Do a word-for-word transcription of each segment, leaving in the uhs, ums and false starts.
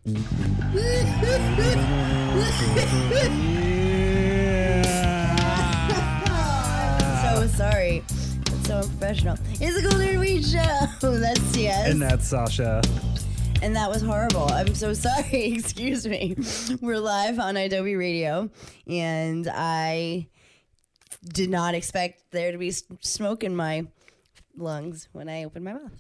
So sorry. It's so unprofessional. It's a Cool Nerd Weed show. That's T-S. And that's Sasha. And that was horrible. I'm so sorry. Excuse me. We're live on Adobe Radio, and I did not expect there to be smoke in my lungs when I opened my mouth.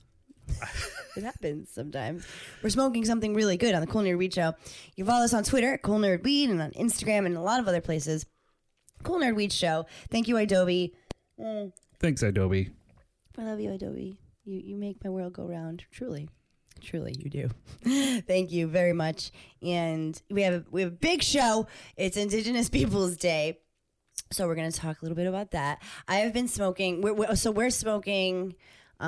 It happens sometimes. We're smoking something really good on the Cool Nerd Weed Show. You can follow us on Twitter at Cool Nerd Weed and on Instagram and a lot of other places. Cool Nerd Weed Show. Thank you, Adobe. Mm. Thanks, Adobe. I love you, Adobe. You you make my world go round. Truly. Truly, you do. Thank you very much. And we have a, we have a big show. It's Indigenous Peoples Day. So we're going to talk a little bit about that. I have been smoking. We're, we're, so we're smoking.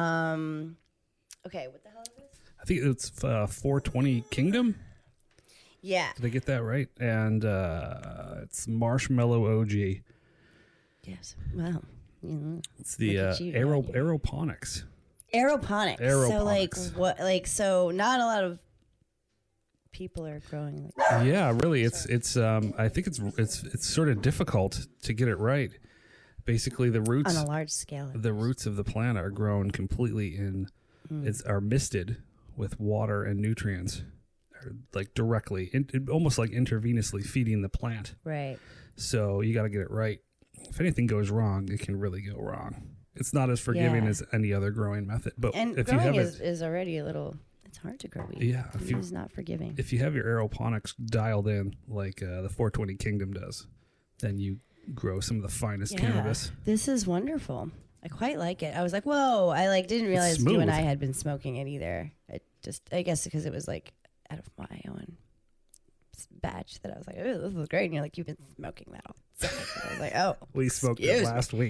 Um, okay, what the hell is this? I think it's uh, four twenty Kingdom. Yeah. Did I get that right? And uh, it's Marshmallow O G. Yes. Wow. Yeah. It's the uh, aero, aeroponics. Aeroponics. Aeroponics. So like what? Like so, not a lot of people are growing. Like that. Yeah, really, it's it's. Um, I think it's it's it's sort of difficult to get it right. Basically, the roots on a large scale. The roots of the plant are grown completely in. Mm. It's are misted with water and nutrients, like directly, in, almost like intravenously feeding the plant. Right. So you got to get it right. If anything goes wrong, it can really go wrong. It's not as forgiving yeah. as any other growing method. But and if growing you have is, it, is already a little. It's hard to grow weed. Yeah, it is not forgiving. If you have your aeroponics dialed in like uh, the four twenty Kingdom does, then you grow some of the finest yeah, cannabis. This is wonderful. I quite like it. I was like, whoa! I like didn't realize you and I had been smoking it either. I just, I guess, because it was like out of my own batch that I was like, oh, this is great. And you're like, you've been smoking that all. So I was like, oh, we smoked it last me. week.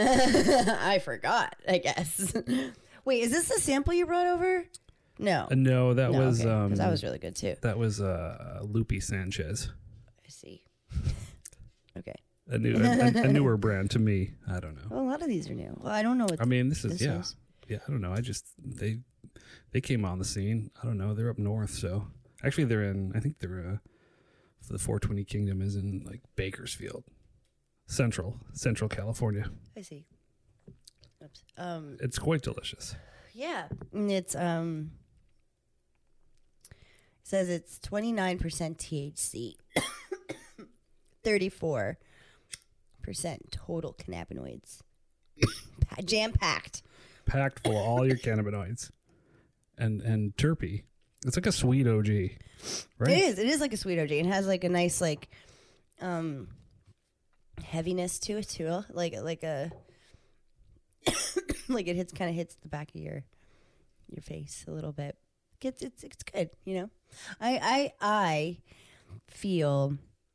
I forgot. I guess. Wait, is this the sample you brought over? No. Uh, no, that no, was okay, um, that was really good too. That was uh, Loopy Sanchez. I see. Okay. A new, a, a newer brand to me. I don't know. Well, a lot of these are new. Well, I don't know what. I mean, this is this yeah, is. yeah. I don't know. I just they they came on the scene. I don't know. They're up north, so actually they're in. I think they're uh, for the four twenty Kingdom is in like Bakersfield, Central Central California. I see. Oops. Um, it's quite delicious. Yeah, it's um. It says it's twenty-nine percent T H C, thirty-four percent total cannabinoids, jam packed, packed full of all your cannabinoids, and and terpy. It's like a sweet O G, right? It is. It is like a sweet O G. It has like a nice like, um, heaviness to it too. Like like a, like it hits kind of hits the back of your, your face a little bit. It's it's it's good. You know, I I I feel.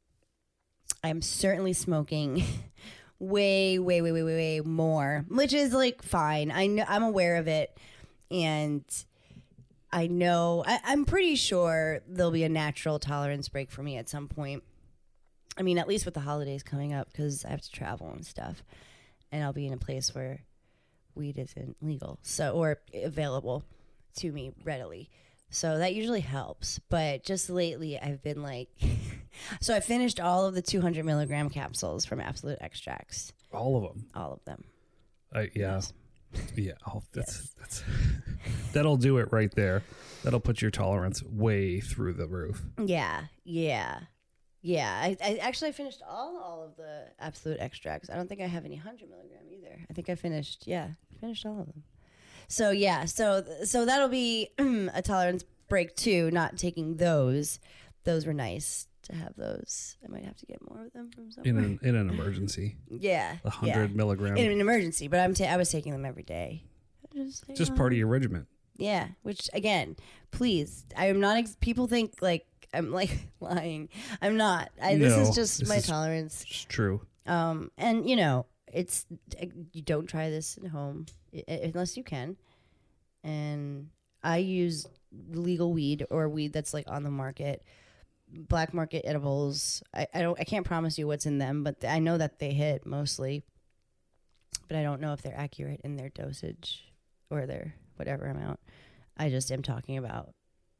I'm certainly smoking way, way, way, way, way, way more, which is like fine. I know I'm aware of it, and I know I, I'm pretty sure there'll be a natural tolerance break for me at some point. I mean, at least with the holidays coming up, because I have to travel and stuff, and I'll be in a place where weed isn't legal, so or available to me readily. So that usually helps. But just lately, I've been like, so I finished all of the two hundred milligram capsules from Absolute Extracts. All of them. All of them. Uh, yeah. Yes. Yeah. Oh, that's, yes. that's, that'll do it right there. That'll put your tolerance way through the roof. Yeah. Yeah. Yeah. I, I actually finished all, all of the Absolute Extracts. I don't think I have any one hundred milligram either. I think I finished, yeah, I finished all of them. So yeah, so so that'll be a tolerance break too. Not taking those; those were nice to have. Those I might have to get more of them from somewhere. In an in an emergency. Yeah, a hundred yeah. milligram in an emergency. But I'm ta- I was taking them every day. Just, just know. Part of your regimen. Yeah, which again, please, I am not. Ex- people think like I'm like lying. I'm not. I, no, this is just this my is, tolerance. It's true. Um, and you know. It's you don't try this at home unless you can, and I use legal weed or weed that's like on the market, black market edibles. I, I don't I can't promise you what's in them, but I know that they hit mostly, but I don't know if they're accurate in their dosage or their whatever amount. I just am talking about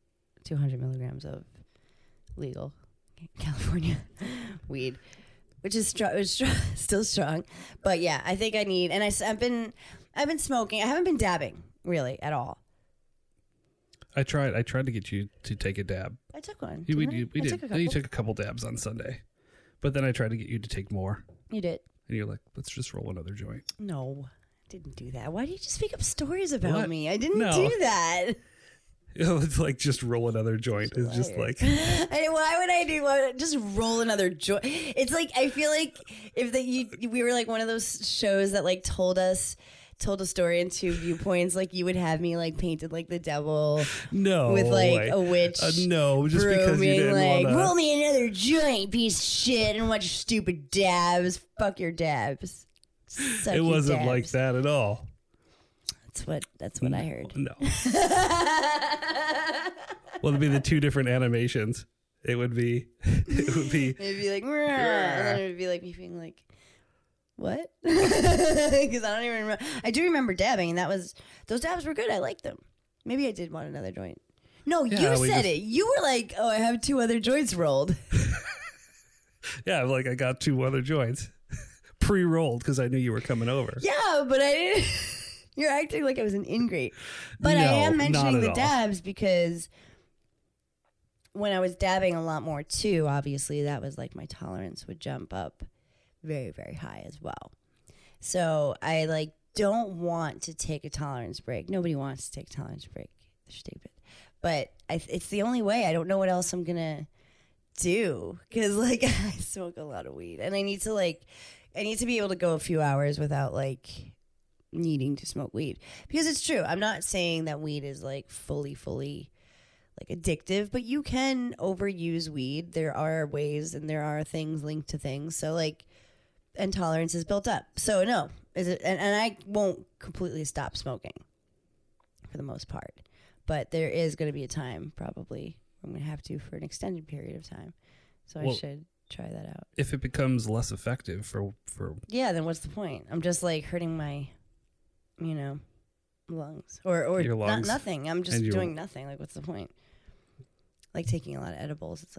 two hundred milligrams of legal California weed, which is strong, it's str- still strong. But yeah, I think I need, and I, I've been, I've been smoking. I haven't been dabbing really at all. I tried. I tried to get you to take a dab. I took one. You, we, I? you, we I did. Took a You couple. took a couple dabs on Sunday, but then I tried to get you to take more, You did. and you're like, "Let's just roll another joint." No, I didn't do that. Why do you just make up stories about What? me? I didn't No. do that. You know, it's like just roll another joint. It's just like I, why would I do? Why would I just roll another joint? It's like I feel like if that you we were like one of those shows that like told us told a story in two viewpoints. Like you would have me like painted like the devil no with like way. a witch. Uh, no, just because you brooming, didn't like want roll to. me another joint, piece of shit, and watch your stupid dabs. Fuck your dabs. Suck It your wasn't dabs. like that at all. That's what that's what I heard. No. Well, it'd be the two different animations. It would be. It would be. It'd be like, "Rah," and then it would be like me being like, what? Because I don't even remember. I do remember dabbing, and that was those dabs were good. I liked them. Maybe I did want another joint. No, Yeah, you we said just- it. You were like, oh, I have two other joints rolled. Yeah, like I got two other joints pre-rolled because I knew you were coming over. Yeah, but I didn't. You're acting like I was an ingrate. But I No, am not mentioning at the all. dabs because when I was dabbing a lot more too, obviously that was like my tolerance would jump up very, very high as well. So I like don't want to take a tolerance break. Nobody wants to take a tolerance break. They're stupid. But I, it's the only way. I don't know what else I'm going to do because like I smoke a lot of weed and I need to like, I need to be able to go a few hours without like needing to smoke weed because it's true. I'm not saying that weed is like fully, fully like addictive, but you can overuse weed. There are ways and there are things linked to things. So like, and tolerance is built up. So no, is it? And, and I won't completely stop smoking for the most part, but there is going to be a time probably I'm going to have to for an extended period of time. So Well, I should try that out. If it becomes less effective for for Yeah, then what's the point? I'm just like hurting my, you know, lungs or or Your not lungs nothing. I'm just and your- doing nothing. Like, what's the point? Like taking a lot of edibles. It's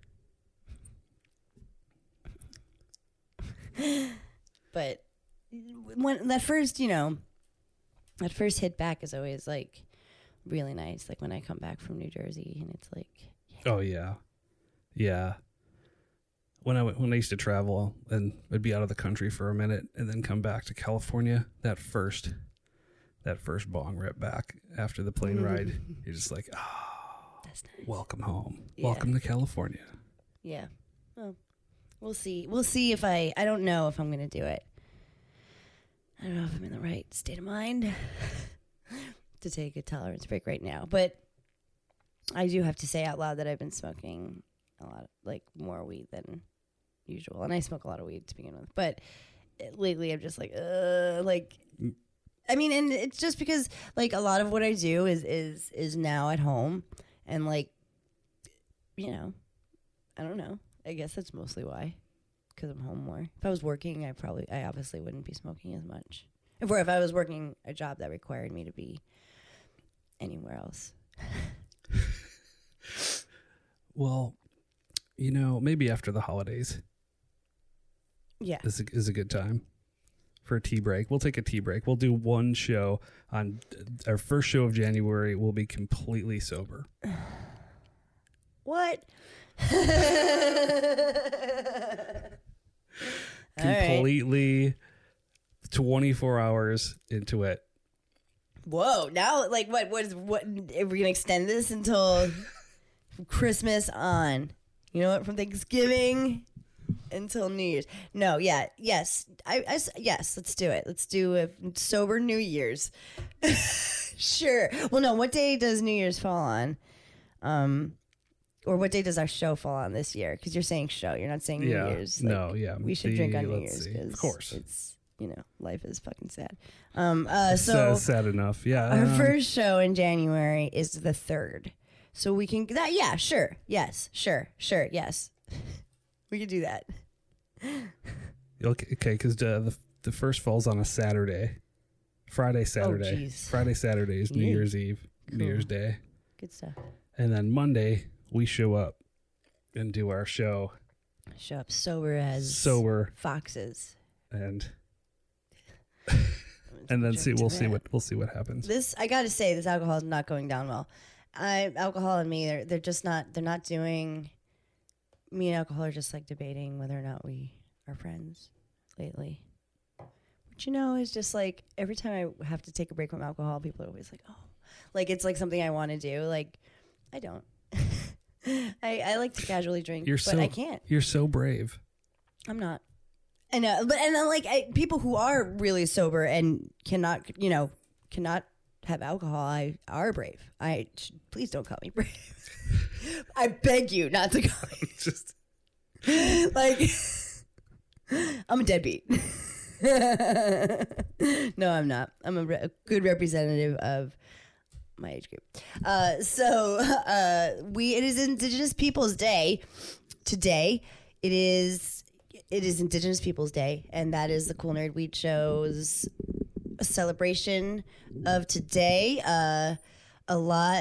like, but when that first, you know, that first hit back is always like really nice. Like when I come back from New Jersey and it's like, oh yeah, yeah. When I went, when I used to travel and I'd be out of the country for a minute and then come back to California, that first that first bong rip back after the plane ride, you're just like, oh, that's nice. welcome home, Yeah. welcome to California. Yeah. Well, we'll see. We'll see if I, I don't know if I'm going to do it. I don't know if I'm in the right state of mind to take a tolerance break right now. But I do have to say out loud that I've been smoking a lot, like more weed than usual. And I smoke a lot of weed to begin with. But lately I'm just like, uh, like, I mean, and it's just because like a lot of what I do is, is, is now at home and like, you know, I don't know. I guess that's mostly why, because I'm home more. If I was working, I probably, I obviously wouldn't be smoking as much. If, or if I was working a job that required me to be anywhere else. Well, you know, maybe after the holidays Yeah. is a, is a good time for a tea break. We'll take a tea break. We'll do one show on our first show of January. We'll be completely sober. What? All right. Completely twenty-four hours into it. Whoa. Now, like, what, what is, what, are we going to extend this until Christmas on? You know what? From Thanksgiving until New Year's. No, yeah, yes. I, I s- yes, let's do it. Let's do a sober New Year's. Sure. Well, no, what day does New Year's fall on? Um, or what day does our show fall on this year? Because you're saying show, you're not saying New Yeah. Year's. No, yeah. We should The- drink on New let's Year's see. because Of course. it's, you know, life is fucking sad. Um, uh, It's, so uh, sad enough. Yeah. our um, first show in January is the third. So we can that yeah, sure. Yes, sure, sure, yes. We could do that. Okay, because the, the the first falls on a Saturday, Friday, Saturday, jeez. Friday, Saturday is New Yeah. Year's Eve, New Cool. Year's Day, Good stuff. And then Monday we show up and do our show. Show up sober as sober foxes. And and then see we'll see what we'll see what happens. This I got to say, this alcohol is not going down well. I alcohol and me, they're they're just not they're not doing. Me and alcohol are just like debating whether or not we are friends lately. Which, you know, is just like every time I have to take a break from alcohol, people are always like, "Oh, like it's like something I want to do." Like, I don't. I I like to casually drink, you're but so, I can't. You're so brave. I'm not. I know, but and then like I, people who are really sober and cannot, you know, cannot have alcohol, I are brave. I please don't call me brave. I beg you not to call me. Just like I'm a deadbeat. No, I'm not. I'm a, re- a good representative of my age group. Uh, so uh, we it is Indigenous Peoples Day today. It is it is Indigenous Peoples Day, and that is the Cool Nerd Weed Show's a celebration of today. Uh, a lot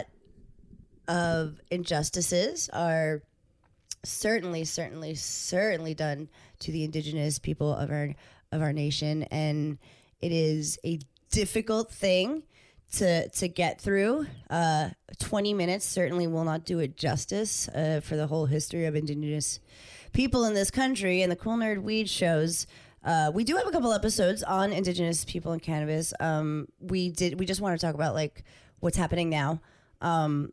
of injustices are certainly, certainly, certainly done to the Indigenous people of our of our nation, and it is a difficult thing to to get through. Uh, twenty minutes certainly will not do it justice uh, for the whole history of Indigenous people in this country. And the Cool Nerd Weed shows. Uh, we do have a couple episodes on Indigenous people and cannabis. Um, we did. We just want to talk about like what's happening now. Um,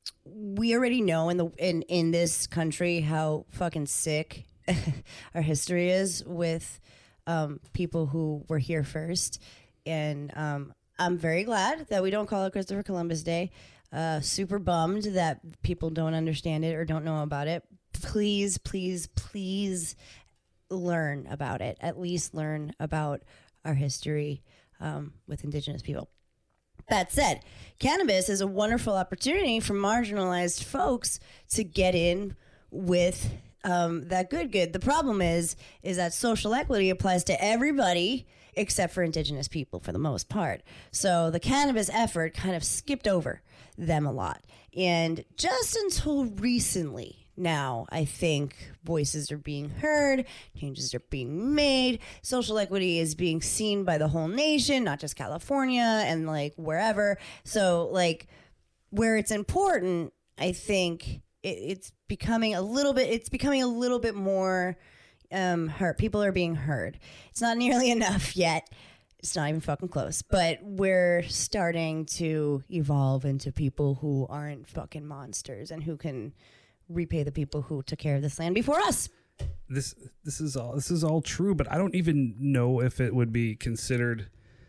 we already know in the in in this country how fucking sick our history is with um, people who were here first, and um, I'm very glad that we don't call it Christopher Columbus Day. Uh, super bummed that people don't understand it or don't know about it. Please, please, please learn about it. At least learn about our history um, with Indigenous people. That said, cannabis is a wonderful opportunity for marginalized folks to get in with um, that good good. The problem is, is that social equity applies to everybody except for Indigenous people for the most part. So the cannabis effort kind of skipped over them a lot. And just until recently, now, I think voices are being heard, changes are being made, social equity is being seen by the whole nation, not just California and like wherever. So like where it's important, I think it, it's becoming a little bit, it's becoming a little bit more um, heard. People are being heard. It's not nearly enough yet. It's not even fucking close, but we're starting to evolve into people who aren't fucking monsters and who can repay the people who took care of this land before us. This this is all this is all true, but I don't even know if it would be considered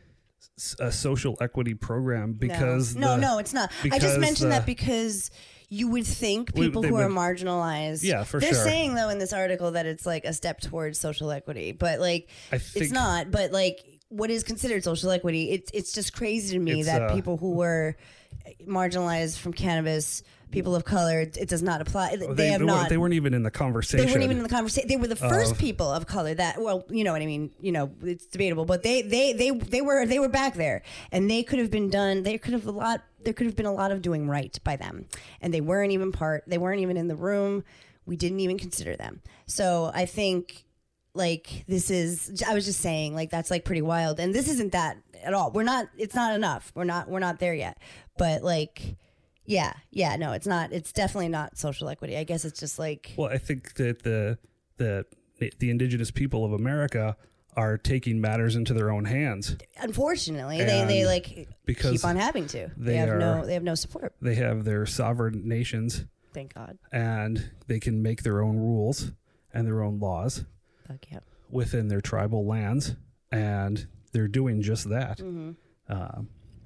a social equity program because no, the, no, no, it's not. I just mentioned the, that because you would think people who would, are marginalized. Yeah, for they're sure. They're saying though in this article that it's like a step towards social equity, but like I think, it's not. But like, what is considered social equity? It's it's just crazy to me that uh, people who were marginalized from cannabis, people of color, it does not apply. They, they have they not. Weren't, they weren't even in the conversation. They weren't even in the conversation. They were the first uh, people of color that. Well, you know what I mean. You know, it's debatable, but they they they they were they were back there, and they could have been done. They could have a lot. There could have been a lot of doing right by them, and they weren't even part. They weren't even in the room. We didn't even consider them. So I think. Like this is, I was just saying, like that's like pretty wild, and this isn't that at all. We're not. It's not enough. We're not. We're not there yet. But like, yeah, yeah, no, it's not. It's definitely not social equity. I guess it's just like. Well, I think that the the the Indigenous people of America are taking matters into their own hands. Unfortunately, they, they like because keep on having to. They, they have are, no. They have no support. They have their sovereign nations. Thank God. And they can make their own rules and their own laws. Fuck yeah. Within their tribal lands, and they're doing just that. Mm-hmm. Uh,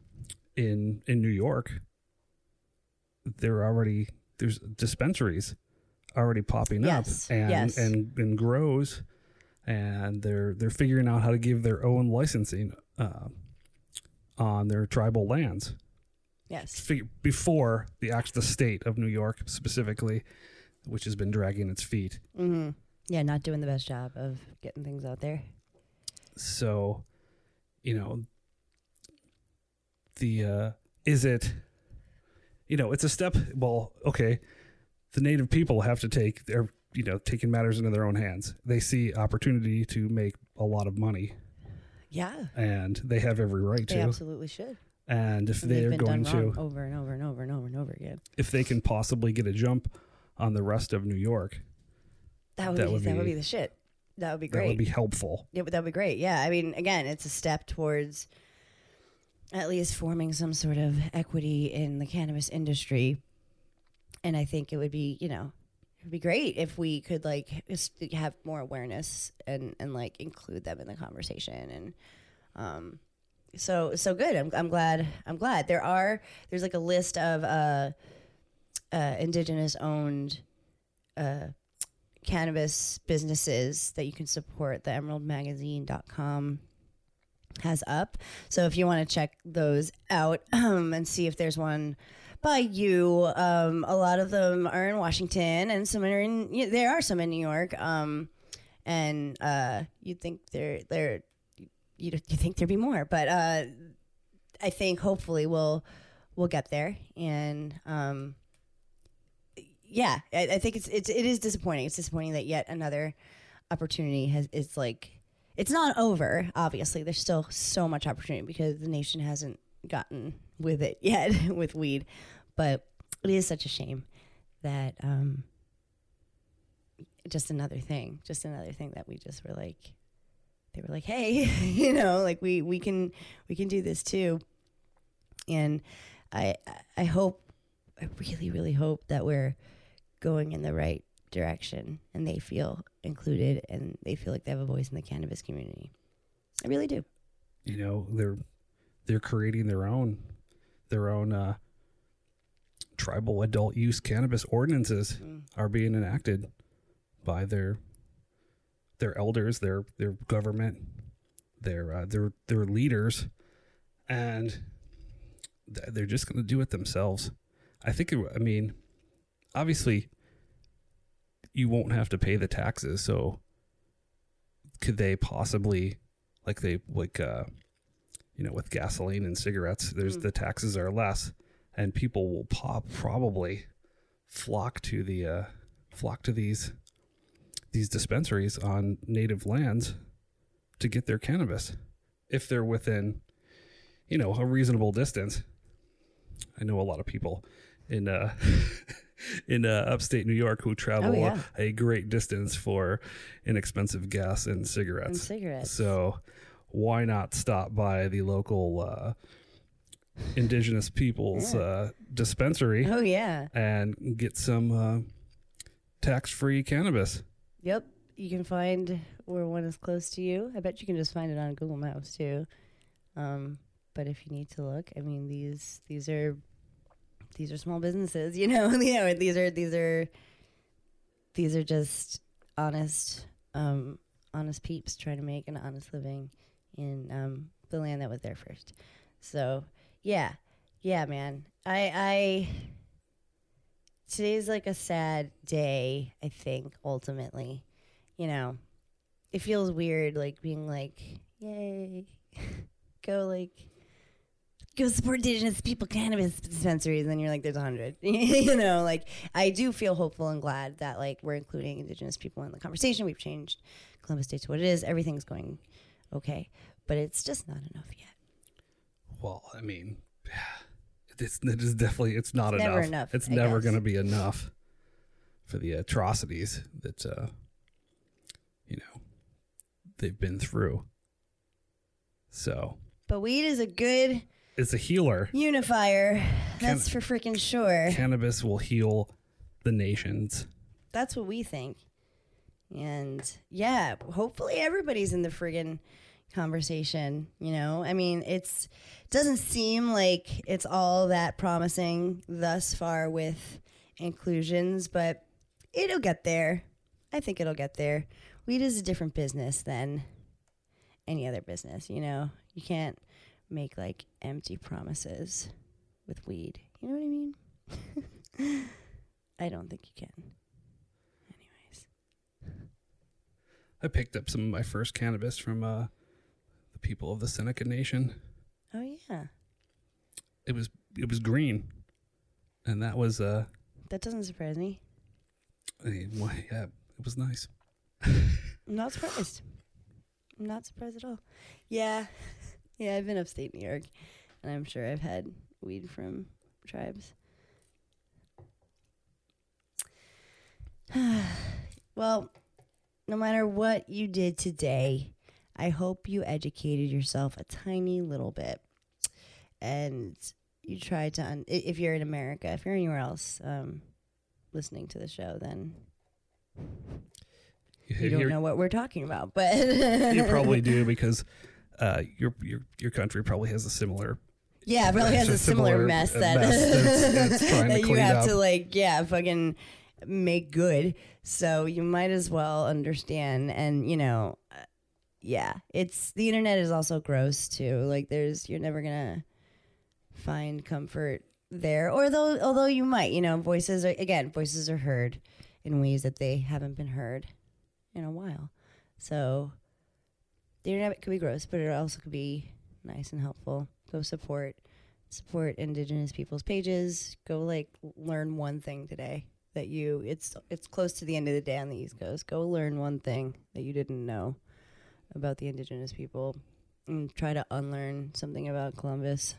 in in New York, there already there's dispensaries already popping yes. up, and, yes. and and grows, and they're they're figuring out how to give their own licensing uh, on their tribal lands. Yes, Fig- before the act the state of New York specifically, which has been dragging its feet. Mm-hmm. Yeah, not doing the best job of getting things out there. So, you know, the uh, is it, you know, it's a step. Well, okay, the native people have to take their, you know, taking matters into their own hands. They see opportunity to make a lot of money. Yeah. And they have every right they to. They absolutely should. And if and they're been going done to over and over and over and over and over again, if they can possibly get a jump on the rest of New York, that would, that be, would that be would be the shit. That would be great. That would be helpful. Yeah, that would be great. Yeah. I mean, again, it's a step towards at least forming some sort of equity in the cannabis industry. And I think it would be, you know, it would be great if we could like just have more awareness and, and like include them in the conversation. And, um, so, so good. I'm, I'm glad, I'm glad there are, there's like a list of, uh, uh, indigenous owned, uh, cannabis businesses that you can support. The emerald magazine dot com has up. So if you want to check those out um, and see if there's one by you, um, a lot of them are in Washington and some are in, you know, there are some in New York. Um, and uh, you'd think there, there, you you think there'd be more, but uh, I think hopefully we'll we'll get there. And um, yeah, I, I think it's it's it is disappointing. It's disappointing that yet another opportunity has is like. It's not over, obviously. There's still so much opportunity because the nation hasn't gotten with it yet with weed. But it is such a shame that um, just another thing, just another thing that we just were like, they were like, hey, you know, like we, we can we can do this too. And I I hope, I really, really hope that we're going in the right direction and they feel included and they feel like they have a voice in the cannabis community. I really do. You know, they're they're creating their own their own uh, tribal adult use cannabis ordinances mm. are being enacted by their their elders, their their government, their uh, their their leaders, and they're just going to do it themselves. I think. It, I mean, obviously, you won't have to pay the taxes. So, could they possibly, like they like, uh, you know, with gasoline and cigarettes, there's mm. the taxes are less, and people will pop probably flock to the uh, flock to these these dispensaries on native lands to get their cannabis if they're within, you know, a reasonable distance. I know a lot of people in uh, in uh, upstate New York who travel oh, yeah. a great distance for inexpensive gas and cigarettes. And cigarettes. So why not stop by the local uh, indigenous people's yeah. uh, dispensary? Oh yeah, and get some uh, tax-free cannabis. Yep, you can find where one is close to you. I bet you can just find it on Google Maps too. Um, but if you need to look, I mean, these these are these are small businesses, you know. you know, these are these are these are just honest, um, honest peeps trying to make an honest living in um, the land that was there first. So yeah, yeah, man. I I. Today's like a sad day, I think, ultimately. You know, it feels weird, like, being like, yay, go, like, go support indigenous people cannabis dispensaries, and then you're like, there's a hundred. You know, like, I do feel hopeful and glad that, like, we're including indigenous people in the conversation. We've changed Columbus State to what it is. Everything's going okay, but it's just not enough yet. Well, I mean... It's, it is definitely, it's not it's enough. Never enough. It's I never going to be enough for the atrocities that, uh, you know, they've been through. So. But weed is a good. It's a healer. Unifier. That's Can- for freaking sure. Cannabis will heal the nations. That's what we think. And yeah, hopefully everybody's in the friggin' conversation, you know. I mean, it's doesn't seem like it's all that promising thus far with inclusions, but it'll get there. I think it'll get there. Weed is a different business than any other business, you know. You can't make like empty promises with weed. You know what I mean? I don't think you can. Anyways, I picked up some of my first cannabis from uh people of the Seneca Nation. Oh yeah. It was it was green. and that was uh, That doesn't surprise me. eh, well, yeah, it was nice. I'm not surprised. I'm not surprised at all. Yeah. Yeah, I've been upstate New York, and I'm sure I've had weed from tribes. Well, no matter what you did today, I hope you educated yourself a tiny little bit. And you tried to, un- if you're in America, if you're anywhere else um, listening to the show, then you don't know what we're talking about. But you probably do, because uh, your your your country probably has a similar. Yeah, it probably has a similar, similar mess that, mess that's, that's trying that to you clean have up. to like, yeah, fucking make good. So you might as well understand. And you know, uh, yeah, it's the internet is also gross too. Like, there's you're never gonna find comfort there, or though, although you might, you know, voices are again, voices are heard in ways that they haven't been heard in a while. So the internet could be gross, but it also could be nice and helpful. Go support support Indigenous people's pages. Go like learn one thing today that you it's it's close to the end of the day on the East Coast. Go learn one thing that you didn't know about the Indigenous people, and try to unlearn something about Columbus.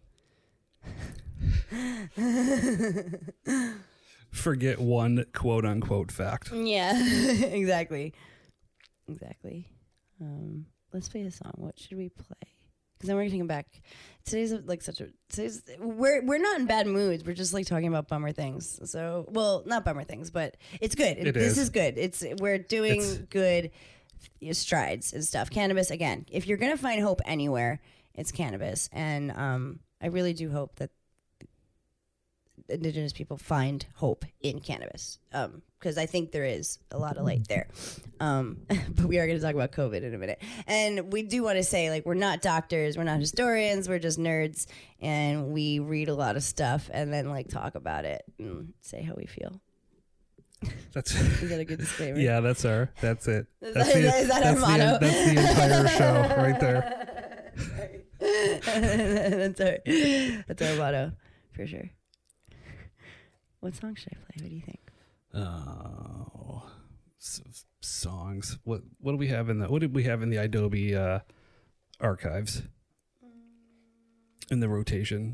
Forget one quote unquote fact. Yeah, exactly. Exactly. Um, let's play a song. What should we play? Because then we're getting back. Today's like such a. Today's we're we're not in bad moods. We're just like talking about bummer things. So, well, not bummer things, but it's good. It this is. is good. It's we're doing It's, good strides and stuff. Cannabis again. If you're gonna find hope anywhere, it's cannabis, and um, I really do hope that Indigenous people find hope in cannabis, um, because I think there is a lot of light there. Um, but we are going to talk about COVID in a minute. And we do want to say, like, we're not doctors, we're not historians, we're just nerds, and we read a lot of stuff and then, like, talk about it and say how we feel. That's Is that a good disclaimer? Yeah, that's our. That's it. Is That's that, the, is that our that's motto? The, that's the entire show right there. that's our that's our motto for sure. What song should I play? What do you think? Oh, s- songs. What what do we have in the what did we have in the Adobe uh, archives in the rotation?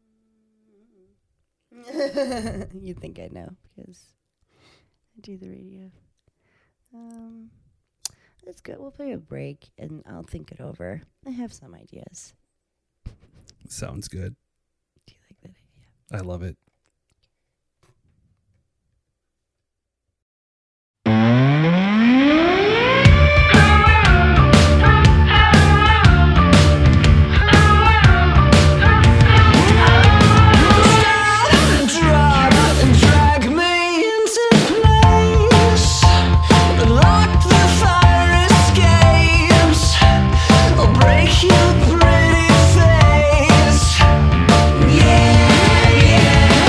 You'd think I'd know because I do the radio. Um, that's good. We'll play a break and I'll think it over. I have some ideas. Sounds good. Do you like that idea? I love it. Yeah, yeah.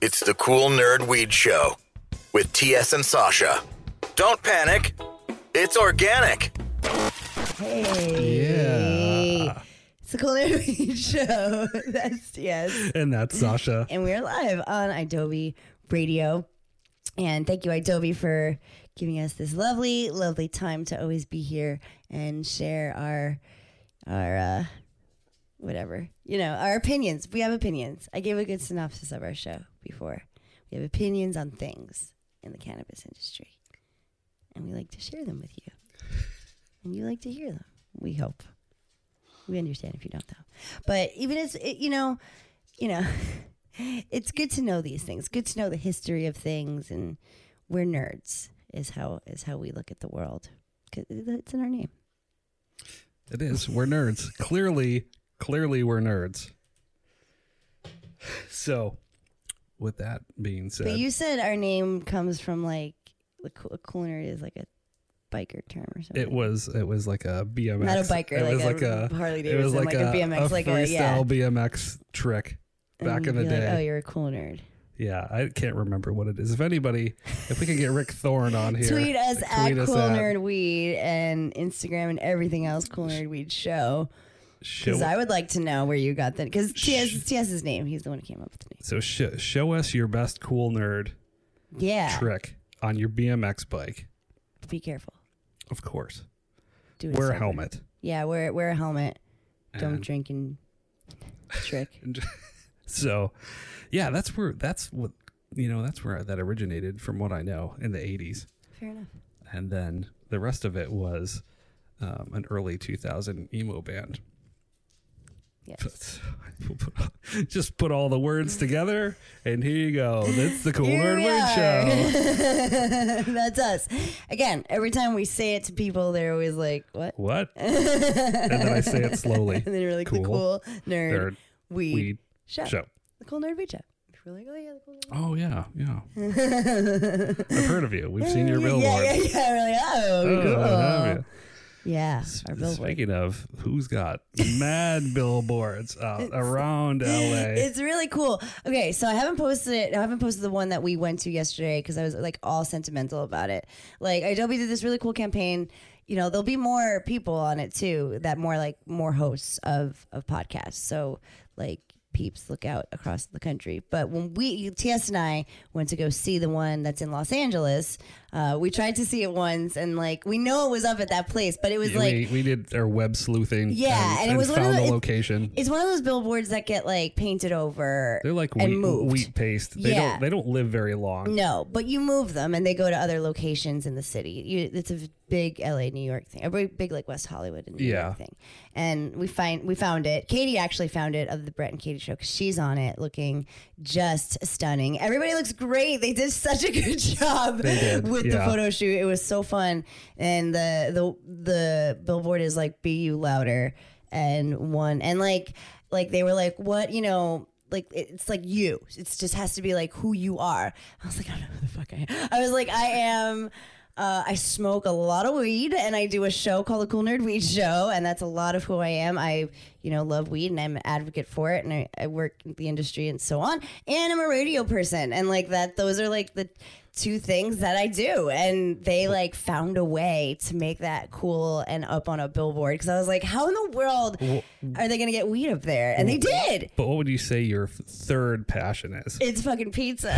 It's the Cool Nerd Weed Show with T S and Sasha. Don't panic. It's organic. Hey. Yeah. It's the Cool Nerd Weed Show. That's T S. And that's Sasha. And we're live on Adobe Radio. And thank you, Adobe, for giving us this lovely, lovely time to always be here and share our, our, uh, whatever, you know, our opinions. We have opinions. I gave a good synopsis of our show before. We have opinions on things in the cannabis industry, and we like to share them with you, and you like to hear them. We hope. We understand if you don't, though. But even as it, you know, you know, it's good to know these things. Good to know the history of things, and we're nerds. Is how is how we look at the world. 'Cause it's in our name. It is. We're nerds. Clearly, clearly we're nerds. So, with that being said, But you said our name comes from like the cool, cool nerd is like a biker term or something. it was it was like a B M X. Not a biker, It like was a like a Harley It was Davidson, like, like a B M X, a like a- freestyle yeah. B M X trick And back you'd in the be day. Like, oh, you're a cool nerd. Yeah, I can't remember what it is. If anybody, if we can get Rick Thorne on here, Tweet us tweet at us Cool at- Nerd Weed and Instagram and everything else Cool Nerd Weed Show. Because Show, I would like to know where you got that. Because T S is T-S's name. He's the one who came up with the name. so sh- show us your best cool nerd Yeah. trick on your B M X bike. Be careful. Of course, Do it wear a sober. helmet. Yeah, wear wear a helmet. Don't And- drink and trick. So, yeah, that's where that's what you know. That's where that originated, from what I know, in the eighties, Fair enough. and then the rest of it was um, an early two thousand emo band. Yes. But just put all the words together, and here you go. That's the Cool Here Nerd we Weed Show. are. That's us. Again, every time we say it to people, they're always like, what? What? And then I say it slowly. And then you're like, the Cool Cool Nerd, Nerd Weed, Weed show. Show. The Cool Nerd Weed Show. We're like, oh, yeah, the Cool Nerd Oh yeah, yeah. I've heard of you. We've seen your yeah, billboard. yeah, yeah. We're like, oh, Oh, cool. have you? Yeah, our billboard. Speaking of, who's got mad billboards out around L A? It's really cool. Okay, so I haven't posted it. I haven't posted the one that we went to yesterday because I was like all sentimental about it. Like Adobe did this really cool campaign. You know, there'll be more people on it too. That more like more hosts of of podcasts. So like peeps, look out across the country. But when we T S and I went to go see the one that's in Los Angeles, uh, we tried to see it once, and like we know it was up at that place, but it was Yeah, like. we, we did our web sleuthing. Yeah, and, and it was one of found the- the it- location. It's one of those billboards that get like painted over. They're like and wheat, moved. wheat paste. They Yeah. don't they don't live very long. No, but you move them and they go to other locations in the city. You, it's a big L A, New York thing. A big, big like West Hollywood and New Yeah. York thing. And we find we found it. Katie actually found it of the Brett and Katie show because she's on it, looking just stunning. Everybody looks great. They did such a good job They did, with the yeah. photo shoot. It was so fun. And the the the billboard is like "Be You Louder," and one and like like they were like, what you know. Like it's like you. It just has to be like who you are. I was like, I don't know who the fuck I am. I was like, I am. Uh, I smoke a lot of weed, and I do a show called the Cool Nerd Weed Show, and that's a lot of who I am. I, you know, love weed, and I'm an advocate for it, and I, I work in the industry and so on. And I'm a radio person, and like that. Those are like the two things that I do, and they like found a way to make that cool and up on a billboard. Because I was like, how in the world are they gonna get weed up there? And they did. But what would you say your third passion is? It's fucking pizza.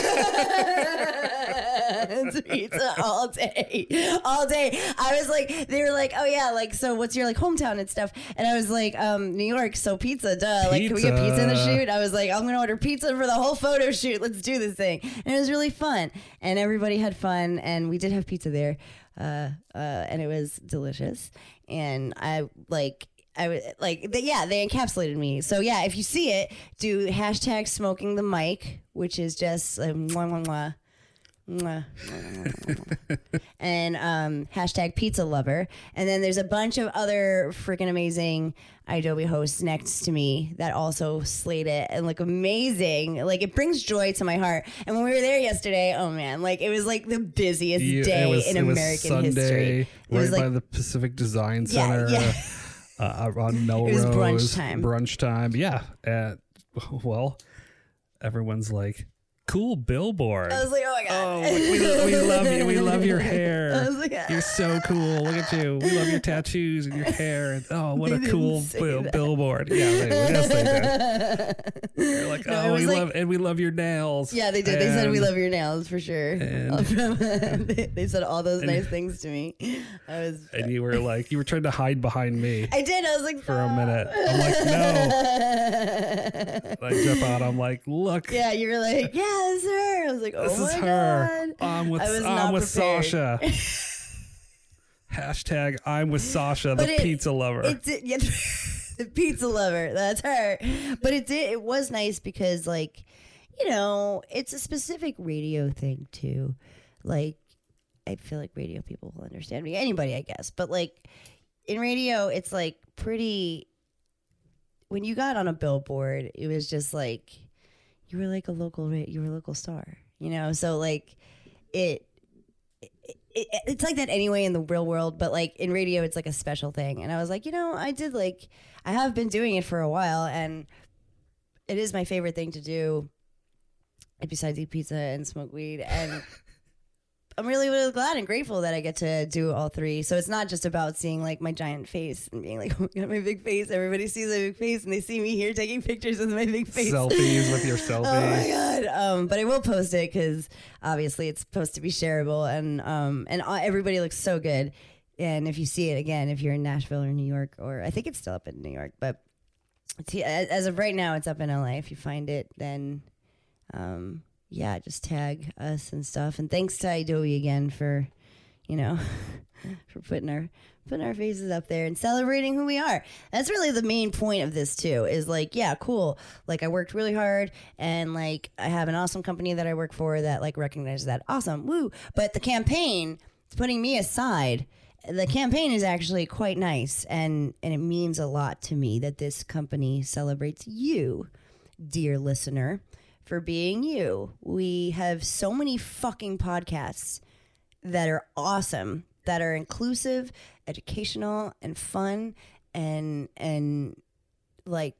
It's pizza all day, all day. I was like, they were like, oh yeah, like so. What's your like hometown and stuff? And I was like, um, New York, so pizza, duh. Like, can we get pizza in the Pizza. shoot? I was like, I'm gonna order pizza for the whole photo shoot. Let's do this thing. And it was really fun, and everybody had fun, and we did have pizza there, uh, uh, and it was delicious. And I like. I was like, they, yeah, they encapsulated me. So yeah, if you see it, do hashtag smoking the mic, which is just uh, mwah, mwah, mwah, mwah, mwah, mwah. and um, hashtag pizza lover. And then there's a bunch of other freaking amazing Adobe hosts next to me that also slayed it and look amazing. Like it brings joy to my heart. And when we were there yesterday, oh man, like it was like the busiest You- day it was, in it was American Sunday, history. It right was like by the Pacific Design Yeah, Center. yeah. Uh, on Melrose. was brunch time. Brunch time. Yeah. At, well, everyone's like, cool billboard. I was like, oh my God. Oh, we, we love you. We love your hair. I was like, You're so cool. Look at you. We love your tattoos and your hair. And oh, what They a didn't cool say bill- that. billboard. Yeah, they, yes, they did. They're like, No, it oh, was we like- love and we love your nails. Yeah, they did. They said we And- love your nails for sure. and- they, they said all those and- nice things to me. I was. And you were like, you were trying to hide behind me I did. I was like, for a "No." minute. I'm like, no. I jump out. I'm like, look. Yeah, you were like, yeah, it's her. I was like, oh This my is her. God. I'm with I was I'm not with prepared. Sasha. Hashtag I'm with Sasha, the But it- pizza lover. It did, yeah, the pizza lover. That's her. But it did. It was nice because, like, you know, it's a specific radio thing too. Like, I feel like radio people will understand me. Anybody, I guess. But like in radio, it's like pretty. When you got on a billboard, it was just like you were like a local. ra- You were a local star. You know, so like it. It, it's like that anyway in the real world, but like in radio, it's like a special thing. And I was like, you know, I did like, I have been doing it for a while, and it is my favorite thing to do besides eat pizza and smoke weed. And I'm really, really glad and grateful that I get to do all three. So it's not just about seeing like my giant face and being like, oh my God, my big face. Everybody sees my big face and they see me here taking pictures with my big face. Selfies with your selfie. Oh my God. Um, but I will post it because obviously it's supposed to be shareable, and um, and uh, everybody looks so good. And if you see it again, if you're in Nashville or New York, or I think it's still up in New York, but it's, as of right now, it's up in L A. If you find it, then um, yeah, just tag us and stuff. And thanks to Idoe again for, you know, for putting our putting our faces up there and celebrating who we are. That's really the main point of this too, is like, yeah, cool. Like I worked really hard, and like I have an awesome company that I work for that like recognizes that. Awesome. Woo. But the campaign, putting me aside, the campaign is actually quite nice, and and it means a lot to me that this company celebrates you, dear listener, for being you. We have so many fucking podcasts that are awesome, that are inclusive, educational, and fun, and and like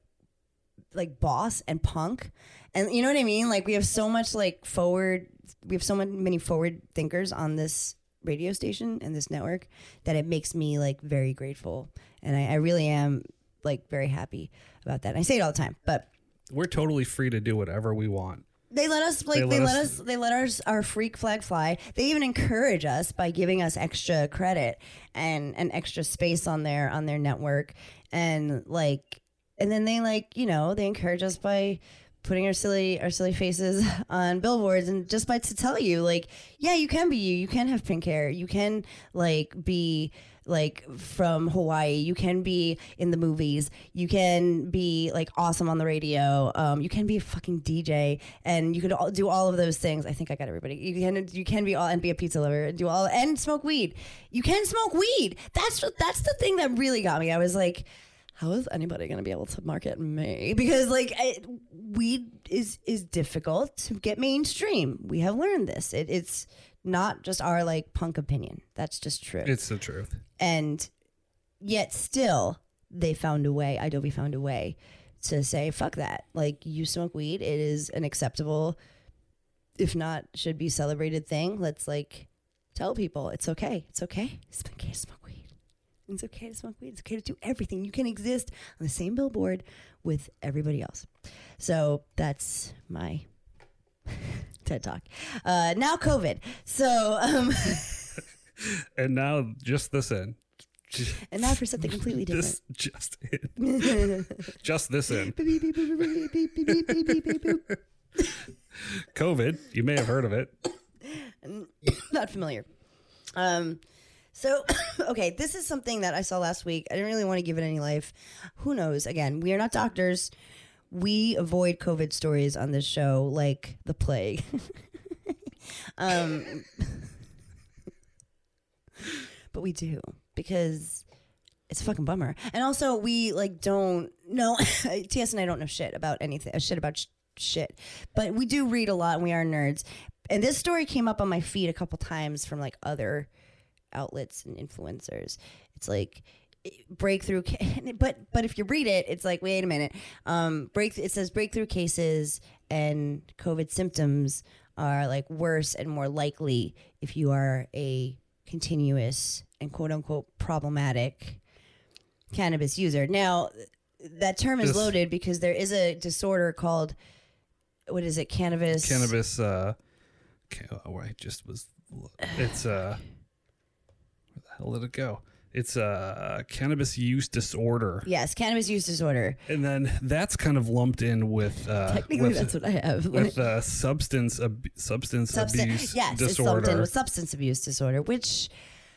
like boss and punk, and you know what I mean. Like we have so much like forward. We have so many forward thinkers on this radio station and this network that it makes me like very grateful, and I, I really am like very happy about that. And I say it all the time, but We're totally free to do whatever we want. they let us like They they let let us- us they let us our freak flag fly. They even encourage us by giving us extra credit and and extra space on their on their network, and like and then they like you know they encourage us by putting our silly our silly faces on billboards, and just by to tell you like, yeah, you can be you you can have pink hair, you can like be like from Hawaii, you can be in the movies, you can be like awesome on the radio, um you can be a fucking D J, and you could all do all of those things. I think I got everybody. You can you can be all and be a pizza lover and do all and smoke weed. You can smoke weed. That's that's the thing that really got me. I was like, how is anybody going to be able to market me? Because like I, weed is is difficult to get mainstream. We have learned this. It, it's not just our like punk opinion. That's just true. It's the truth. And yet still they found a way. Idoe found a way to say, fuck that. Like you smoke weed. It is an acceptable, if not should be celebrated thing. Let's like tell people it's okay. It's okay. It's okay to smoke weed. It's okay to smoke weed. It's okay to do everything. You can exist on the same billboard with everybody else. So that's my TED Talk. Uh, now COVID. So, um, And now just this in. and now for something completely different. This just in. Just this in. Beep, beep, beep, beep, beep, beep, beep, beep, beep, beep, beep. COVID. You may have heard of it. Not familiar. Um, so, okay, this is something that I saw last week. I didn't really want to give it any life. Who knows? Again, we are not doctors. We avoid COVID stories on this show like the plague. um, but we do, because it's a fucking bummer. And also, we like don't know. T S and I don't know shit about anything. Shit about sh- shit. But we do read a lot, and we are nerds. And this story came up on my feed a couple times from like other outlets and influencers. It's like breakthrough, but but if you read it, it's like, wait a minute. Um, break. It says breakthrough cases and COVID symptoms are like worse and more likely if you are a continuous and quote unquote problematic cannabis user. Now, that term is This- loaded because there is a disorder called, what is it? Cannabis. Cannabis. Uh, ca- oh, I just was. It's uh, where the hell did it go? It's uh, cannabis use disorder, Yes, cannabis use disorder. and then that's kind of lumped in with uh, Technically, with, that's what I have. with uh, substance ab- substance Substan- abuse yes, it's lumped in disorder. with substance abuse disorder, which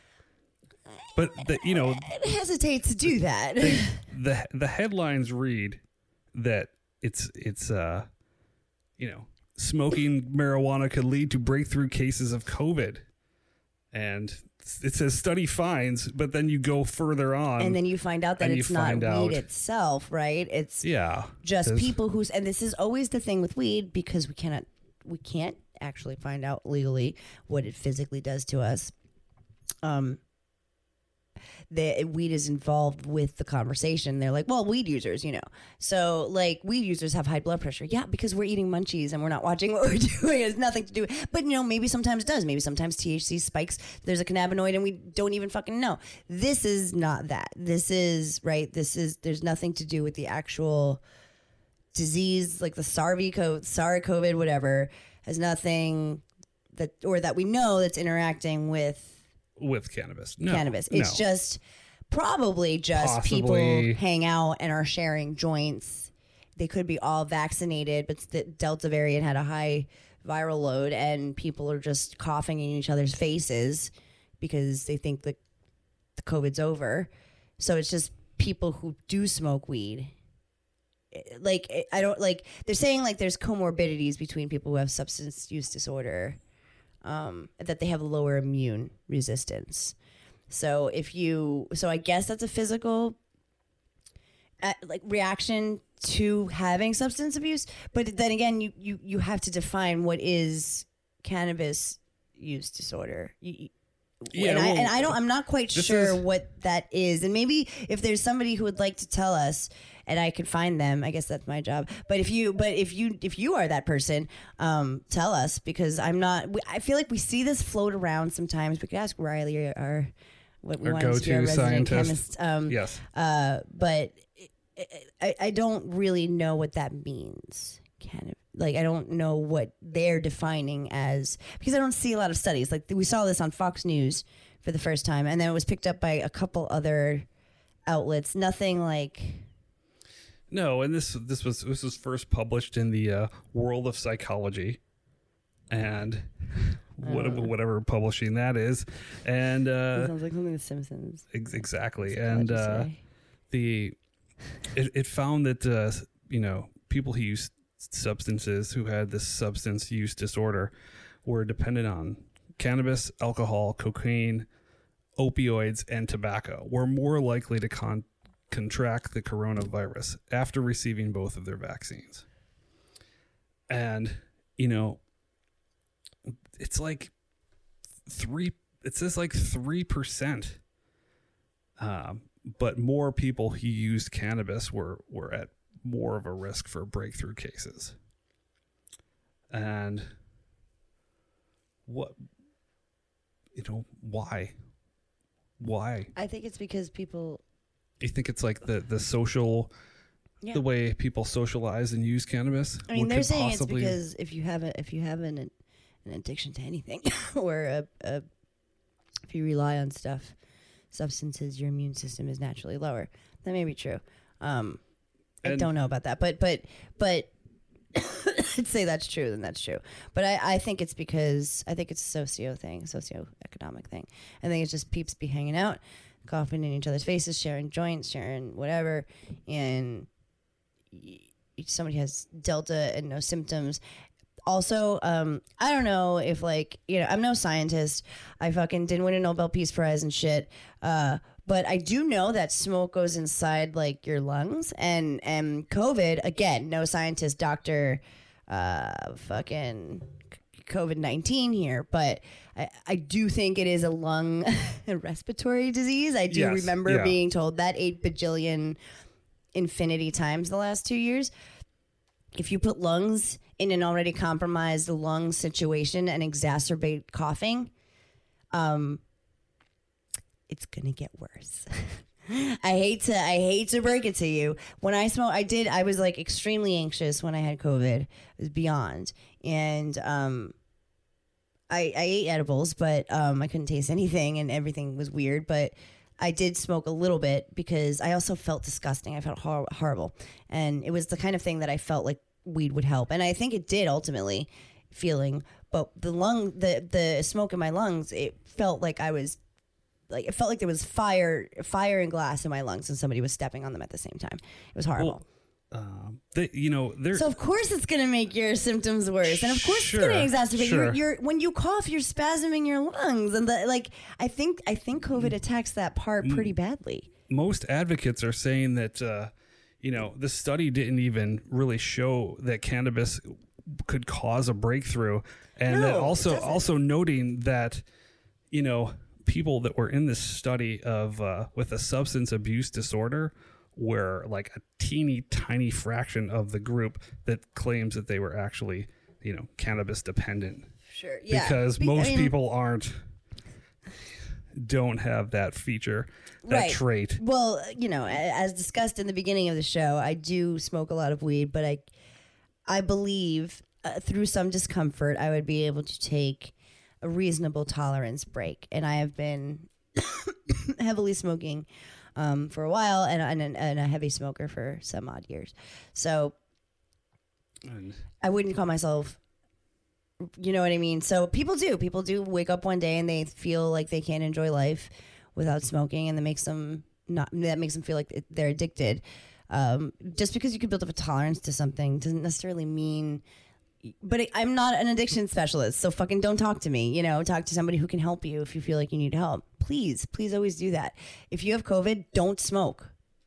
But the, you know, I hesitate to do that. they, the the headlines read that it's it's uh, you know, smoking marijuana could lead to breakthrough cases of COVID, and it says study finds, but then you go further on, And then you find out that and you it's not find weed out- itself, right? It's yeah, just there's- people who's, and this is always the thing with weed because we cannot, we can't actually find out legally what it physically does to us. Um, the weed is involved with the conversation. They're like, well, weed users, you know. So like weed users have high blood pressure. Yeah, because we're eating munchies and we're not watching what we're doing. It has nothing to do. But you know, maybe sometimes it does. Maybe sometimes T H C spikes. There's a cannabinoid and we don't even fucking know. This is not that. This is right. This is, there's nothing to do with the actual disease, like the SARS-CoV, SARS-CoV, whatever, has nothing that, or that we know that's interacting with with cannabis. No, cannabis. It's no. just probably just Possibly. people hang out and are sharing joints. They could be all vaccinated, but the Delta variant had a high viral load and people are just coughing in each other's faces because they think that the COVID's over. So it's just people who do smoke weed. Like, I don't like, they're saying like there's comorbidities between people who have substance use disorder. Um, that they have lower immune resistance. So if you, so I guess that's a physical, uh, like reaction to having substance abuse. But then again, you you you have to define what is cannabis use disorder. You, you- Yeah, and, I, well, and I don't. I'm not quite this sure is- what that is. And maybe if there's somebody who would like to tell us, and I could find them, I guess that's my job. But if you, but if you, if you are that person, um, tell us because I'm not. We, I feel like we see this float around sometimes. We could ask Riley, our what we Our wanted to be our go-to resident scientist. chemist. Um, Yes. uh, but I, I don't really know what that means. Kind of like I don't know what they're defining as because I don't see a lot of studies. Like we saw this on Fox News for the first time, and then it was picked up by a couple other outlets. Nothing like No, and this this was this was first published in the uh, World of Psychology, and what, whatever publishing that is, and uh, sounds like something The Simpsons. ex- exactly, That's and what I'd uh, say. the it, it found that uh, you know people who use substances who had this substance use disorder were dependent on cannabis, alcohol, cocaine, opioids, and tobacco were more likely to con- contract the coronavirus after receiving both of their vaccines. And, you know, it's like three, it says like three percent. Um, but more people who used cannabis were, were at more of a risk for breakthrough cases. And what, you know, why? Why? I think it's because people. You think it's like the, the social, Yeah. the way people socialize and use cannabis? I mean, What they're could saying possibly- it's because if you have a if you have an an addiction to anything, or a, a if you rely on stuff, substances, your immune system is naturally lower. That may be true. Um, I And- don't know about that, but but but I'd say that's true. Then that's true. But I, I think it's because I think it's a socio thing, socioeconomic thing. I think it's just peeps be hanging out, coughing in each other's faces, sharing joints, sharing whatever, and y- somebody has Delta and no symptoms. Also, um, I don't know if like, you know, I'm no scientist. I fucking didn't win a Nobel Peace Prize and shit. Uh, but I do know that smoke goes inside like your lungs and, and COVID, again, no scientist, doctor, uh, fucking COVID nineteen here, but I, I do think it is a lung respiratory disease. I do Yes, remember yeah. being told that eight bajillion infinity times the last two years. If you put lungs in an already compromised lung situation and exacerbate coughing, um, it's gonna get worse. I hate to I hate to break it to you. When I smoke, I did. I was like extremely anxious when I had COVID. It was beyond, and um, I I ate edibles, but um, I couldn't taste anything, and everything was weird. But I did smoke a little bit because I also felt disgusting. I felt hor- horrible, and it was the kind of thing that I felt like weed would help, and I think it did ultimately. Feeling, but the lung, the the smoke in my lungs, it felt like I was. Like it felt like there was fire, fire and glass in my lungs, and somebody was stepping on them at the same time. It was horrible. Well, um, they, you know, they're So of course it's going to make your symptoms worse, and of course Sure, it's going to exacerbate. sure. You're, you're when you cough, you're spasming your lungs, and the, like I think I think COVID attacks that part pretty badly. most advocates are saying that, uh, you know, the study didn't even really show that cannabis could cause a breakthrough, and No, that it also doesn't. also noting that, you know, people that were in this study of uh, with a substance abuse disorder were like a teeny tiny fraction of the group that claims that they were actually, you know, cannabis dependent. Sure, yeah. Because Be- most I mean, people aren't, don't have that feature, that Right. trait. Well, you know, a- as discussed in the beginning of the show, I do smoke a lot of weed, but I, I believe uh, through some discomfort, I would be able to take a reasonable tolerance break. And I have been heavily smoking um, for a while, and, and, and a heavy smoker for some odd years. So And I wouldn't call myself, you know what I mean? So people do. People do wake up one day and they feel like they can't enjoy life without smoking, and that makes them not. That makes them feel like they're addicted. Um, just because you can build up a tolerance to something doesn't necessarily mean. But it, I'm not an addiction specialist, so fucking don't talk to me. You know, talk to somebody who can help you if you feel like you need help. Please, please always do that. If you have COVID, don't smoke.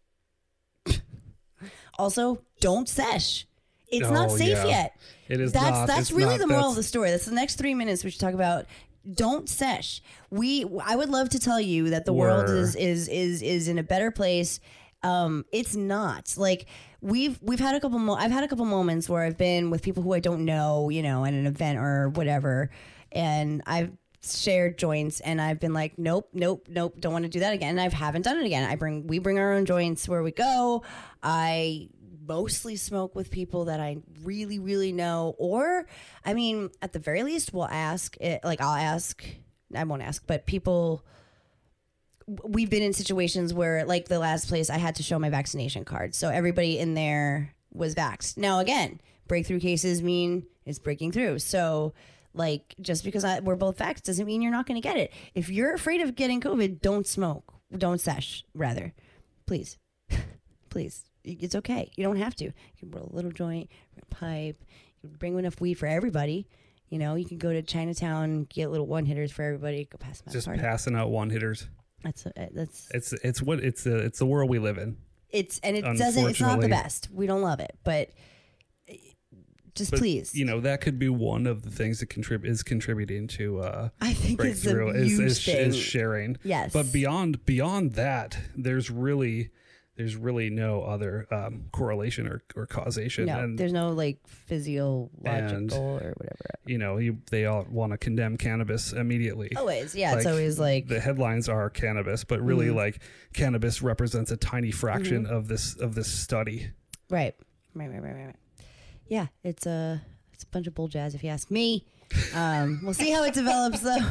Also, don't sesh. It's not Oh, safe yeah. yet. it is That's not. that's it's really not- the moral of the that's- story. That's the next three minutes we should talk about. Don't sesh. We I would love to tell you that the world Were- is is is is in a better place. Um, it's not. Like we've we've had a couple. Mo- I've had a couple moments where I've been with people who I don't know, you know, at an event or whatever, and I've shared joints, and I've been like, nope, nope, nope, don't want to do that again. And I haven't done it again. I bring we bring our own joints where we go. I mostly smoke with people that I really, really know, or I mean, at the very least, we'll ask. It, like I'll ask. I won't ask, but people. We've been in situations where, like the last place, I had to show my vaccination card, so everybody in there was vaxxed. Now, again, breakthrough cases mean it's breaking through. So, like, just because I, we're both vaxxed doesn't mean you're not going to get it. If you're afraid of getting COVID, don't smoke. Don't sesh, rather. Please. Please. It's okay. You don't have to. You can roll a little joint, a pipe. You can bring enough weed for everybody. You know, you can go to Chinatown, get little one hitters for everybody. Go pass them out. Just party. passing out one hitters. That's uh, that's It's it's what it's the it's the world we live in. it's and it doesn't. It's not the Unfortunately. best. We don't love it, but uh, just But, please. you know, that could be one of the things that contribute is contributing to uh, I think it's a breakthrough is, huge is, thing. is sharing. Yes. But beyond beyond that, there's really there's really no other um, correlation or, or causation. no, and there's no like physiological and- or whatever. you know, you, they all want to condemn cannabis immediately. Always, yeah. it's always like the headlines are cannabis, but really Mhm. like cannabis represents a tiny fraction Mm-hmm. of this of this study. right, right, right, right, right. right. Yeah, it's a it's a bunch of bull jazz, if you ask me. Um, we'll see how it develops, though.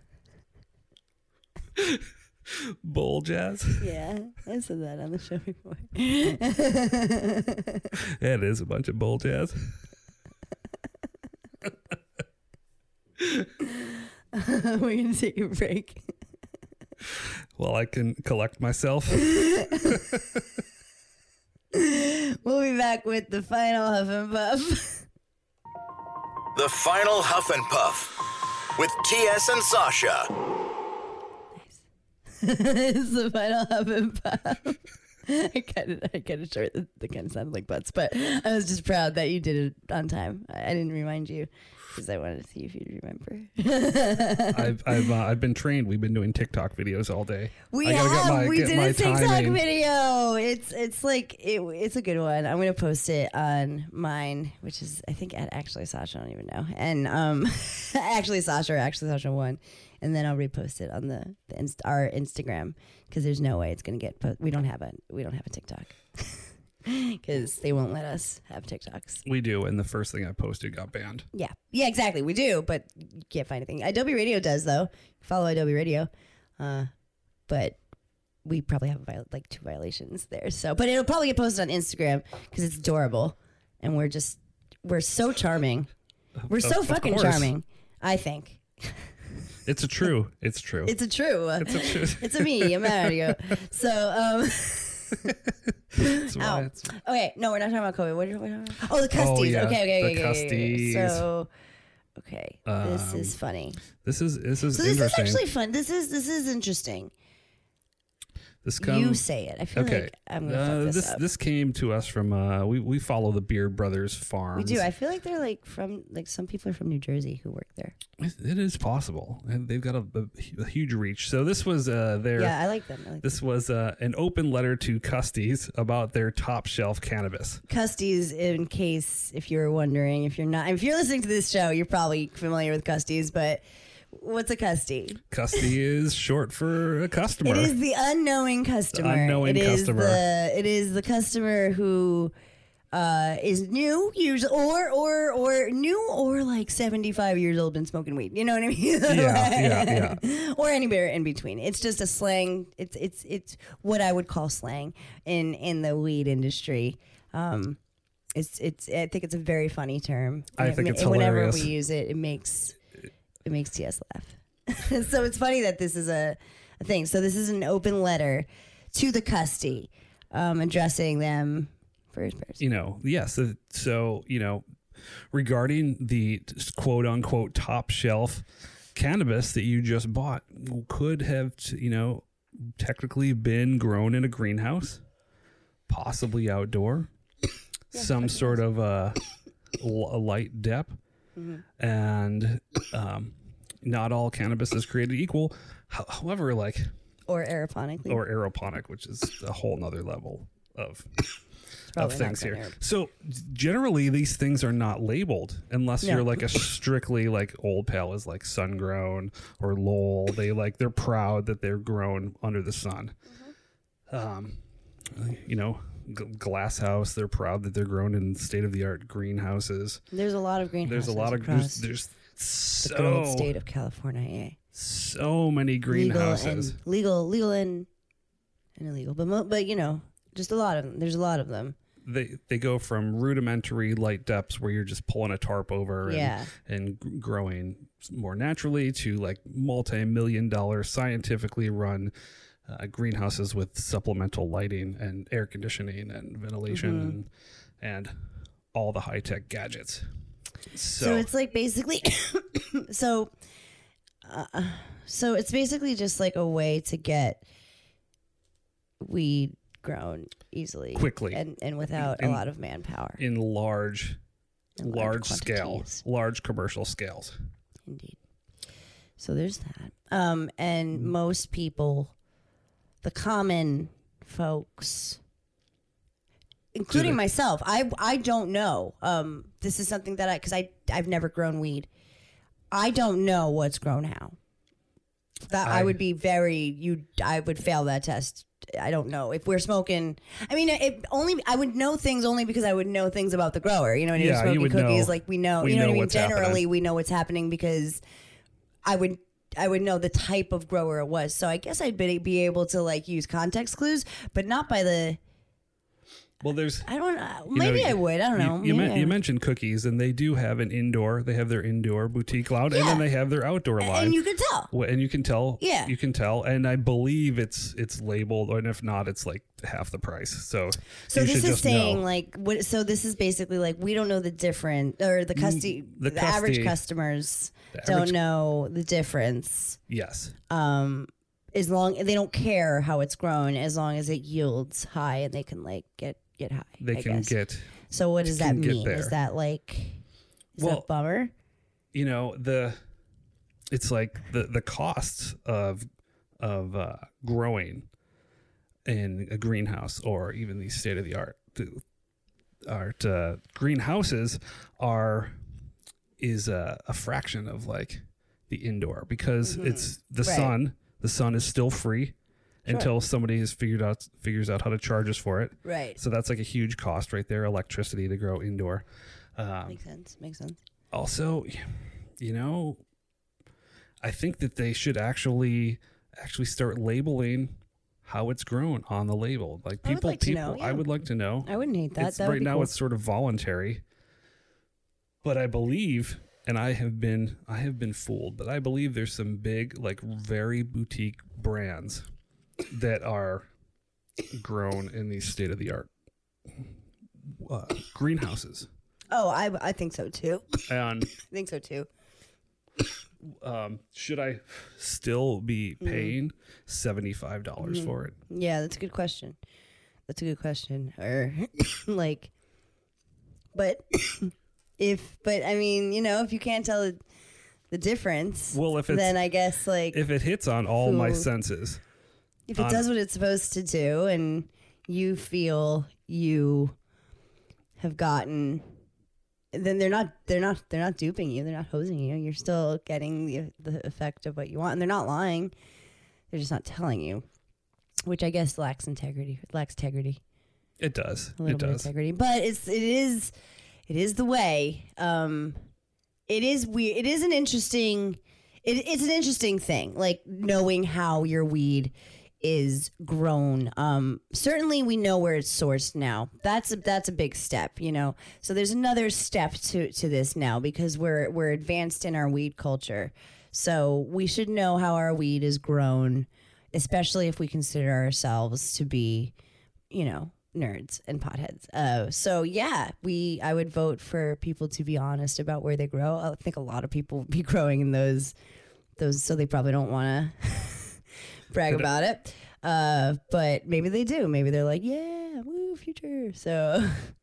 Bull jazz. Yeah, I said that on the show before. Yeah, it is a bunch of bull jazz. We're gonna take a break. Well, I can collect myself. We'll be back with the final Huff and Puff. The final Huff and Puff with T S and Sasha. It's the final Huff and Puff. I cut it. I cut it short. That kind of sounded like butts, but I was just proud that you did it on time. I didn't remind you because I wanted to see if you'd remember. I've I've uh, I've been trained. We've been doing TikTok videos all day. We I gotta have. get my, we get did my a TikTok timing. video. It's it's like it, it's a good one. I'm gonna post it on mine, which is I think at actually Sasha. I don't even know. And um, actually Sasha or actually Sasha one, and then I'll repost it on the, the inst- our Instagram because there's no way it's gonna get. Po- we don't have a we don't have a TikTok. Because they won't let us have TikToks. We do, and the first thing I posted got banned. Yeah, yeah, exactly. We do, but you can't find anything. Adobe Radio does though. Follow Adobe Radio, uh, but we probably have viol- like two violations there. So, but it'll probably get posted on Instagram because it's adorable, and we're just we're so charming. We're Of- so of fucking course. charming. I think It's a true. It's true. it's a true. It's a true. It's a me. I'm Mario. So, um. That's why Ow. it's- Okay, no, we're not talking about COVID. What are we talking about? Oh, the custies. yeah, Okay, okay, the okay, okay, okay. custies. So, okay, this Um, is funny. This is this is So this is interesting. actually fun. This is this is interesting. this come, you say it. I feel okay. like I'm gonna Uh, fuck this, this up. this came to us from uh we we follow the Beard Brothers We farms. do. I feel like they're like from like some people are from New Jersey who work there. It- it is possible, and they've got a, a, a huge reach. So this was uh their Yeah, I like them. I like them. this was uh, an open letter to Custies about their top shelf cannabis. Custies, in case if you're wondering, if you're not, if you're listening to this show, you're probably familiar with Custies, but what's a Custy? Custy is short for a customer. It is the unknowing customer. The unknowing it is customer. The, it is the customer who uh, is new, usually, or or or new, or like seventy-five years old, been smoking weed. You know what I mean? Yeah, yeah, yeah. Or anywhere in between. It's just a slang. It's it's it's what I would call slang in in the weed industry. Um, it's it's. I think it's a very funny term. I And think it, it's and whenever hilarious. we use it, it makes it makes T S laugh. So it's funny that this is a, a thing. So this is an open letter to the custody, um, addressing them first person. You know, yes. So, so, you know, regarding the quote unquote top shelf cannabis that you just bought could have, you know, technically been grown in a greenhouse, possibly outdoor, some sort of a, a light dep. Mm-hmm. And um, not all cannabis is created equal. Ho- However, like, Or aeroponically. or aeroponic, which is a whole nother level of of probably not things here. grown aer- So generally, these things are not labeled unless No. you're like a strictly like Old Pal is like sun grown or Lowell. They like they're proud that they're grown under the sun. Mm-hmm. Um, you know, G- Glass House. They're proud that they're grown in state of the art greenhouses. There's a lot of greenhouses. There's a lot of across there's, there's the good old so state of California. Yeah. so many Legal greenhouses. and legal, legal and and illegal, but mo- but you know, just a lot of them. There's a lot of them. They they go from rudimentary light depths where you're just pulling a tarp over and, Yeah. and g- growing more naturally to like multi-million dollar scientifically run uh, greenhouses with supplemental lighting and air conditioning and ventilation Mm-hmm. and and all the high-tech gadgets. So, So, it's like basically, so, uh, so it's basically just like a way to get weed grown easily, Quickly. and and without In- a lot of manpower. in large In large scale, quantities. large commercial scales. Indeed. So there's that. Um, and most people, the common folks, including they- myself, I I don't know. Um, this is something that I because I I've never grown weed. I don't know what's grown how. That I, I- would be very you. I would fail that test. I don't know if we're smoking. I mean, it only I would know things only because I would know things about the grower. You know, when Yeah, you're you smoking would cookies, know- like we know. we you know, know what I mean. what's Generally, happening. we know what's happening because I would I would know the type of grower it was. So I guess I'd be, be able to like use context clues, but not by the. Well, there's I don't know. You know, Maybe I you- would. I don't you, know. You, Maybe men- I you would. mentioned cookies, and they do have an indoor. They have their indoor boutique line, and then they have their outdoor line. and you can tell. Wh- and you can tell. Yeah. you can tell. And I believe it's it's labeled, and if not, it's like half the price. So, So you this should is just saying know. like what? So this is basically like we don't know the different or the custody. the The, average custody- customers The don't average- know the difference. yes, Um, as long they don't care how it's grown as long as it yields high and they can like get get high. They I can guess. get. So what does that can get mean? there. Is that like is Well, that a bummer? You know, the it's like the the costs of of uh, growing in a greenhouse or even these state of the art art uh, greenhouses are is a, a fraction of like the indoor because Mhm. it's the Right. sun. The sun is still free Sure. until somebody has figured out figures out how to charge us for it. Right. So that's like a huge cost right there, electricity to grow indoor. Um, Makes sense. Makes sense. also, you know, I think that they should actually actually start labeling how it's grown on the label. Like I would people, like to people, know, I yeah. would like to know. I wouldn't hate that. It's, that would right be now, cool. it's sort of voluntary, but I believe, and I have been, I have been fooled, but I believe there's some big, like very boutique brands that are grown in these state of the art uh, greenhouses. Oh, I I think so too. And I think so too. um, should I still be paying seventy-five dollars Mhm. for it? Yeah, that's a good question. That's a good question. Or like, but if, but I mean, you know, if you can't tell the, the difference, Well, if it's then I guess like if it hits on all my Cool. senses, if it on- does what it's supposed to do, and you feel you have gotten, then they're not they're not they're not duping you. They're not hosing you. You're still getting the the effect of what you want, and they're not lying. They're just not telling you, which I guess lacks integrity. Lacks integrity. it does. A little It bit of does. integrity, but it's it is it is the way. Um, it is weird. It is an interesting. It, it's an interesting thing, like knowing how your weed is grown. Um, certainly, we know where it's sourced now. That's a, that's a big step, you know. So there's another step to to this now because we're we're advanced in our weed culture. So we should know how our weed is grown, especially if we consider ourselves to be, you know, nerds and potheads. Uh, so yeah, we I would vote for people to be honest about where they grow. I think a lot of people would be growing in those those, so they probably don't want to brag But, uh, about it. Uh, but maybe they do. Maybe they're like, yeah, woo, future. So,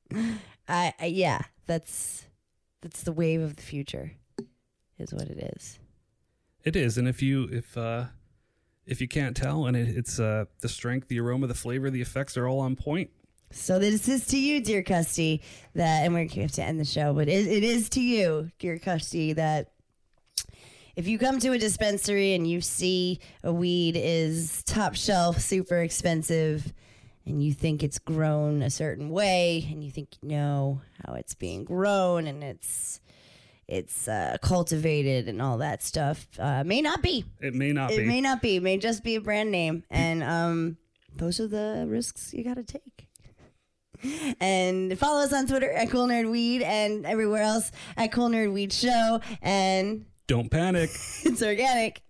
I, I yeah, that's that's the wave of the future, is what it is. It is, and if you if uh, if you can't tell, and it, it's uh, the strength, the aroma, the flavor, the effects are all on point. So this is to you, dear Custy, that, and we're going to have to end the show, but it, it is to you, dear Custy, that if you come to a dispensary and you see a weed is top shelf, super expensive, and you think it's grown a certain way, and you think you know how it's being grown, and it's it's uh, cultivated and all that stuff, uh, may not be. It may not It be. may not be. It may just be a brand name, and um, those are the risks you got to take. And follow us on Twitter at Cool Nerd Weed and everywhere else at Cool Nerd Weed Show. And Don't panic. it's organic.